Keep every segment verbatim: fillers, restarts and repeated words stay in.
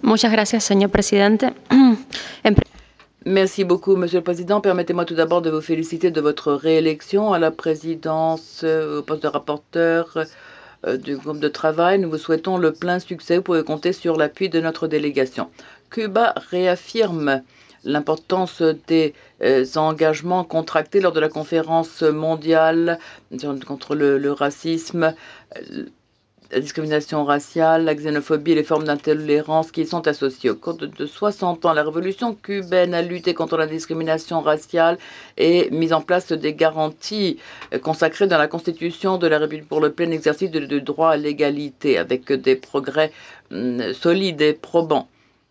Muchas gracias, señor presidente. En Merci beaucoup, Monsieur le Président. Permettez-moi tout d'abord de vous féliciter de votre réélection à la présidence, euh, au poste de rapporteur euh, du groupe de travail. Nous vous souhaitons le plein succès. Vous pouvez compter sur l'appui de notre délégation. Cuba réaffirme l'importance des euh, engagements contractés lors de la conférence mondiale contre le, le racisme, la discrimination raciale, la xénophobie et les formes d'intolérance qui y sont associées. Au cours de, de soixante ans, la révolution cubaine a lutté contre la discrimination raciale et mis en place des garanties consacrées dans la Constitution de la République pour le plein exercice de, de droit à l'égalité, avec des progrès hum, solides et probants.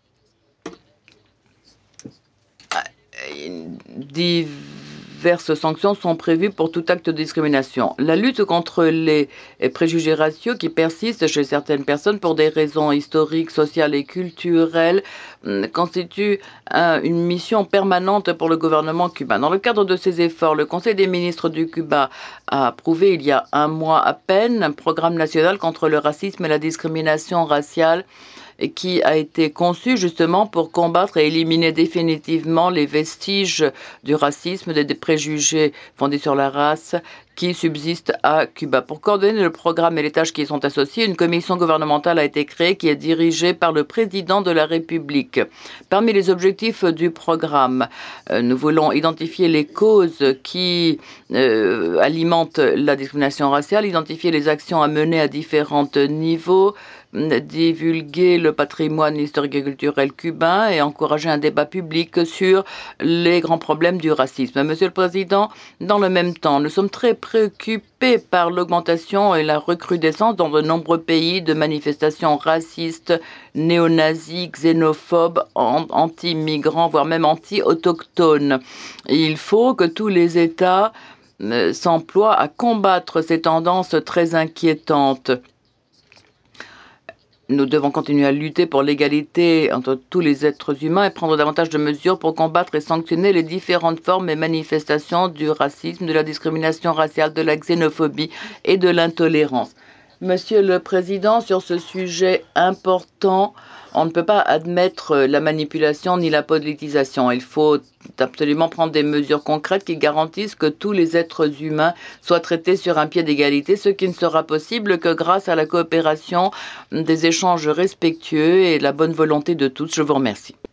Diverses sanctions sont prévues pour tout acte de discrimination. La lutte contre les préjugés raciaux qui persistent chez certaines personnes pour des raisons historiques, sociales et culturelles constitue un, une mission permanente pour le gouvernement cubain. Dans le cadre de ces efforts, le Conseil des ministres du Cuba a approuvé il y a un mois à peine un programme national contre le racisme et la discrimination raciale qui a été conçu justement pour combattre et éliminer définitivement les vestiges du racisme, des préjugés fondés sur la race qui subsistent à Cuba. Pour coordonner le programme et les tâches qui y sont associées, une commission gouvernementale a été créée qui est dirigée par le président de la République. Parmi les objectifs du programme, nous voulons identifier les causes qui euh, alimentent la discrimination raciale, identifier les actions à mener à différents niveaux, divulguer le patrimoine historique et culturel cubain et encourager un débat public sur les grands problèmes du racisme. Monsieur le Président, dans le même temps, nous sommes très préoccupés par l'augmentation et la recrudescence dans de nombreux pays de manifestations racistes, néo-nazis, xénophobes, anti-migrants, voire même anti-autochtones. Il faut que tous les États s'emploient à combattre ces tendances très inquiétantes. Nous devons continuer à lutter pour l'égalité entre tous les êtres humains et prendre davantage de mesures pour combattre et sanctionner les différentes formes et manifestations du racisme, de la discrimination raciale, de la xénophobie et de l'intolérance. Monsieur le Président, sur ce sujet important, on ne peut pas admettre la manipulation ni la politisation. Il faut absolument prendre des mesures concrètes qui garantissent que tous les êtres humains soient traités sur un pied d'égalité, ce qui ne sera possible que grâce à la coopération, des échanges respectueux et la bonne volonté de tous. Je vous remercie.